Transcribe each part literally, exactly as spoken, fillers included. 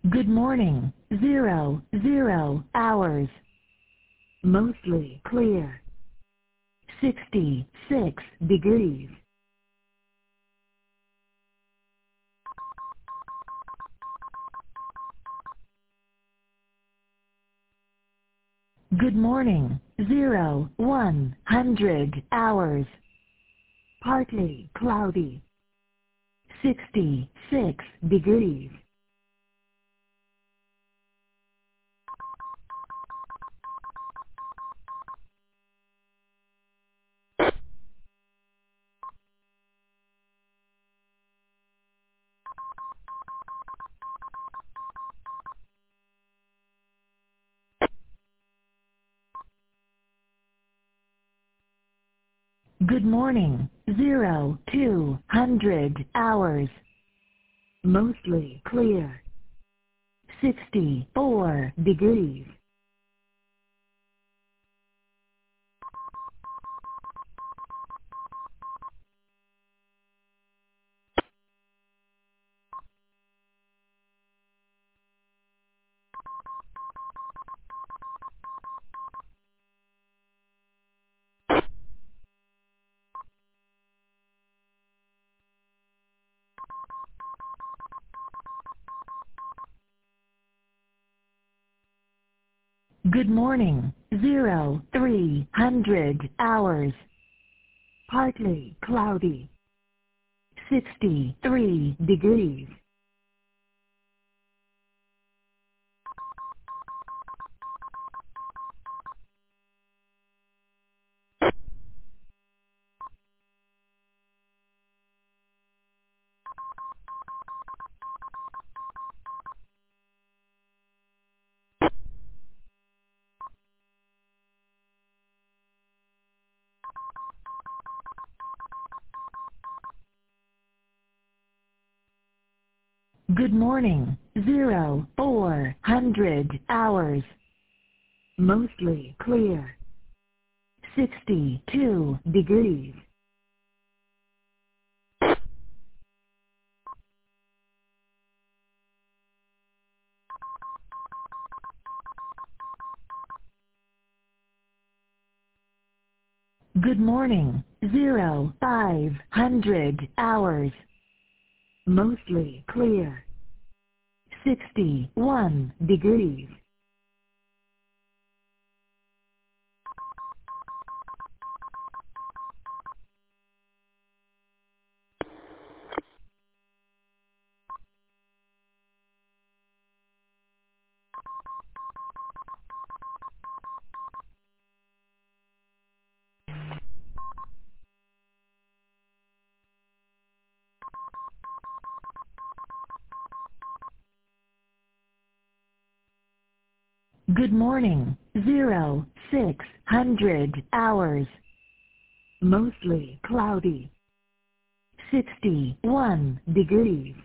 Good morning. Zero, zero hours. Mostly clear. sixty-six degrees. Good morning. Zero, one hundred hours. Partly cloudy. sixty-six degrees. Good morning. Zero, two hundred hours. Mostly clear. sixty-four degrees. Good morning. Zero, three hundred hours. Partly cloudy. sixty-three degrees. Good morning. Zero, four hundred hours. Mostly clear. sixty-two degrees. Good morning. Zero, five hundred hours. Mostly clear. sixty-one degrees. Good morning. Zero, six hundred hours. Mostly cloudy. sixty-one degrees.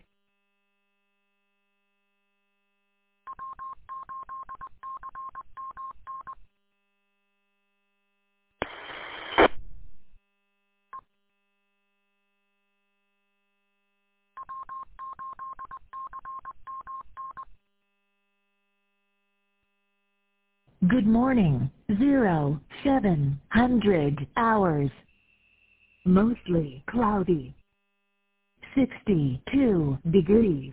Good morning. Zero, seven hundred hours. Mostly cloudy. sixty-two degrees.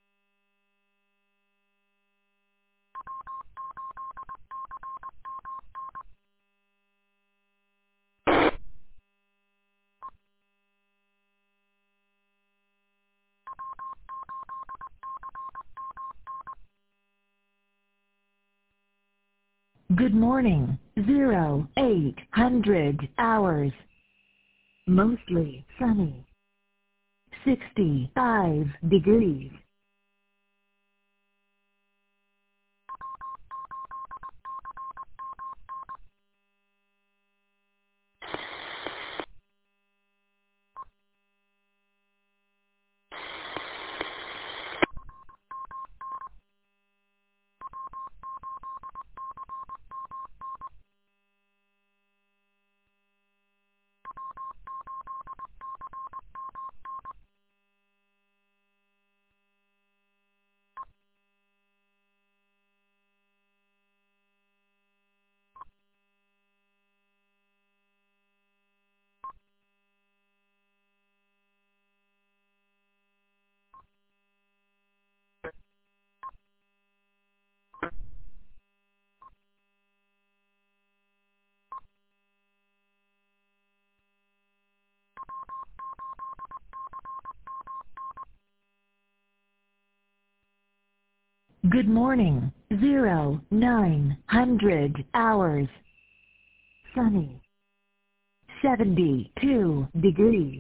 Good morning. Zero, eight hundred hours. Mostly sunny. sixty-five degrees. Good morning, zero, nine hundred hours. Sunny. seventy-two degrees.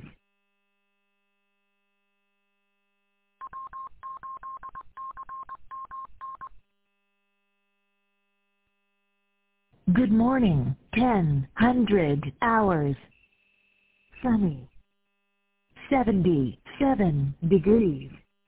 Good morning, ten hundred hours. Sunny. seventy-seven degrees.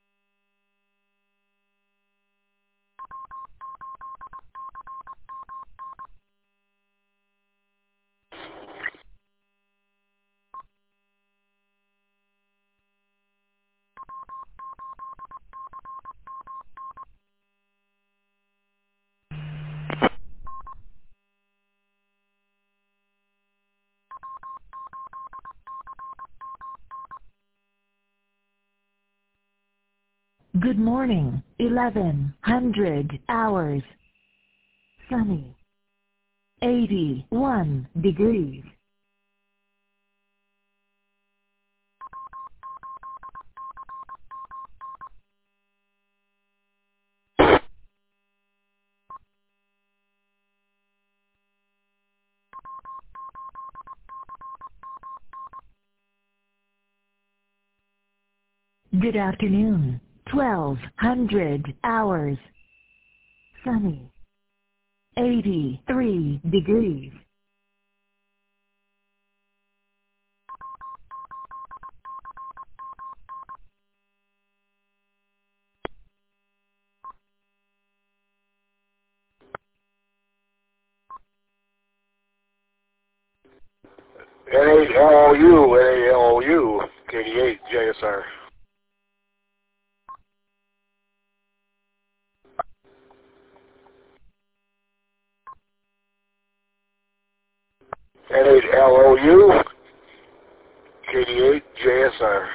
Good morning, eleven hundred hours. Sunny. eighty-one degrees. Good afternoon, twelve hundred hours. Sunny. eighty-three degrees. N eight L O U, N eight L O U, K D eight J S R. N eight L O U, K D eight J S R.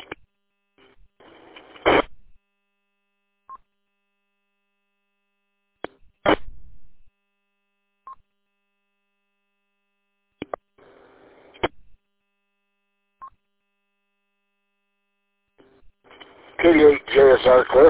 K D eight J S R clear.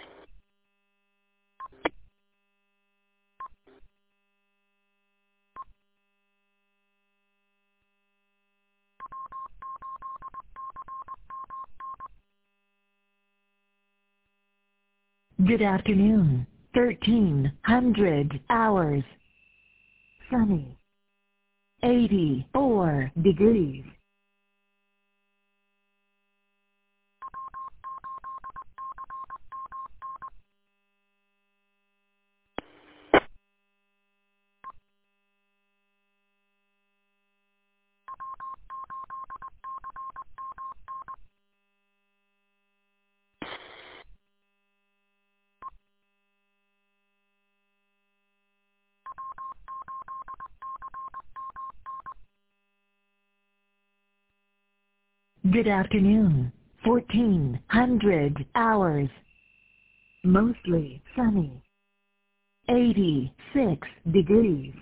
Good afternoon, thirteen hundred hours. Sunny. eighty-four degrees. Good afternoon, fourteen hundred hours. Mostly sunny. eighty-six degrees.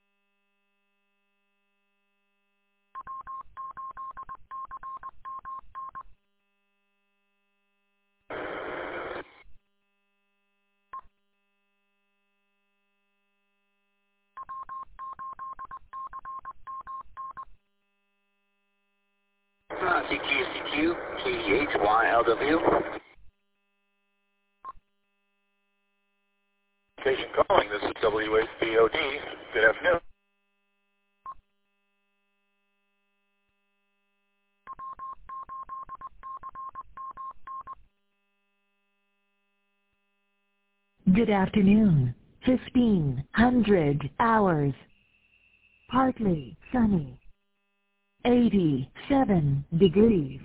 Uh, C Q C Q, K D eight Y L W. Station calling, this is W H B O D. Good afternoon. Good afternoon, fifteen hundred hours. Partly sunny. eighty-seven degrees.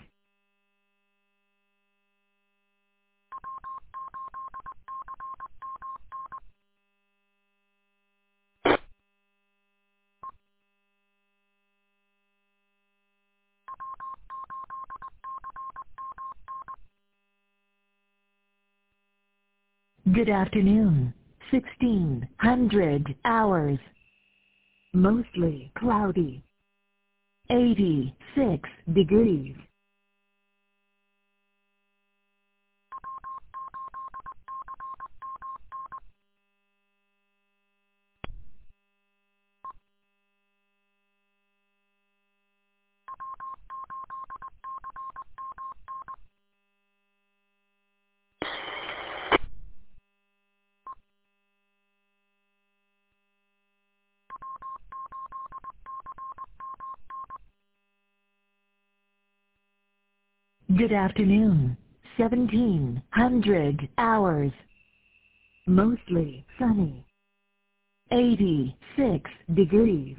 Good afternoon, sixteen hundred hours. Mostly cloudy. eighty-six degrees. Good afternoon. seventeen hundred hours. Mostly sunny. eighty-six degrees.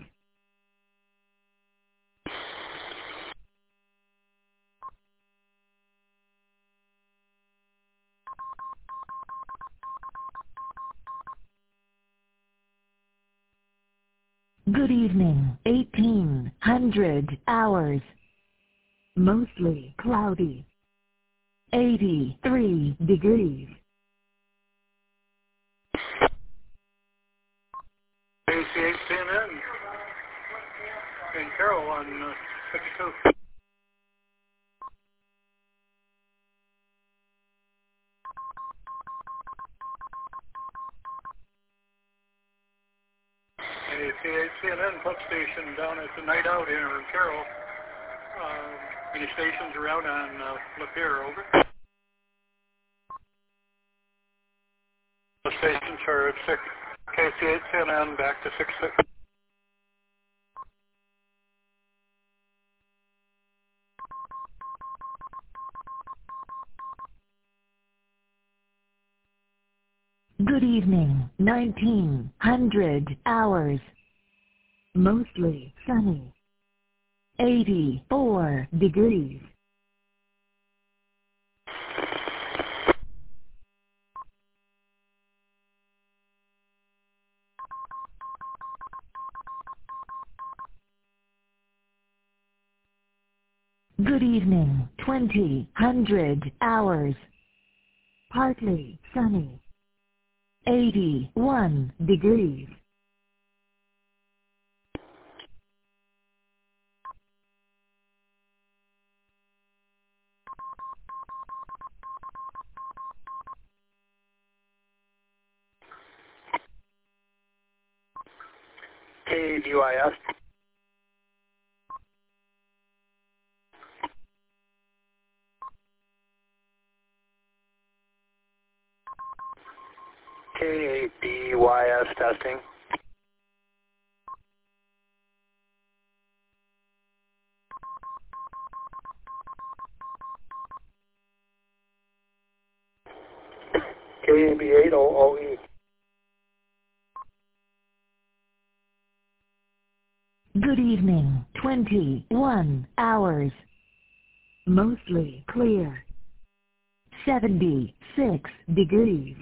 Good evening. eighteen hundred hours. Mostly cloudy. eighty-three degrees. A C H C N N in Carroll on uh, fifty-two. A C H C N N pump station down at the Night Out here in Carroll. Uh, any stations around on uh, Lapeer, over? The stations are at six. K C H C N N back to six six. Good evening. nineteen hundred hours. Mostly sunny. eighty-four degrees. Good evening. twenty hundred hours. Partly sunny. eighty-one degrees. K D Y S. K A D Y S testing. K A B eight O O E. Good evening. twenty-one hours. Mostly clear. seventy-six degrees.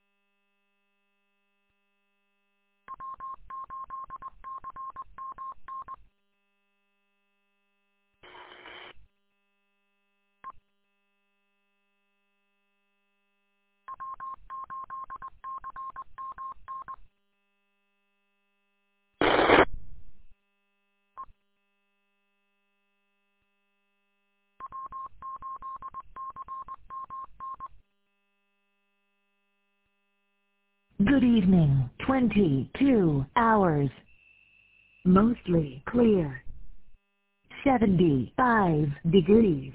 Good evening. twenty-two hours. Mostly clear. seventy-five degrees.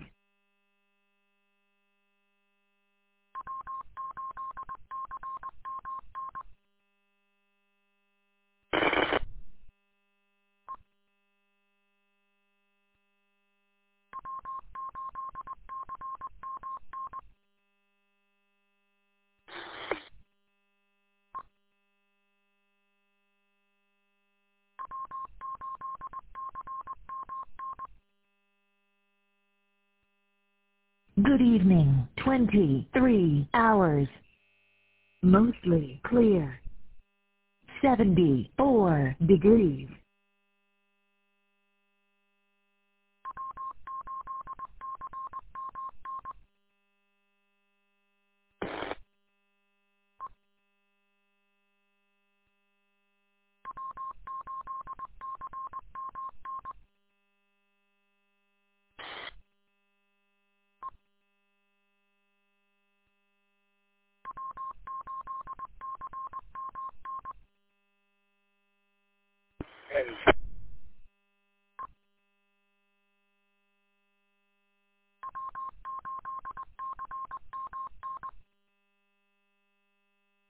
Good evening. twenty-three hours. Mostly clear. seventy-four degrees. And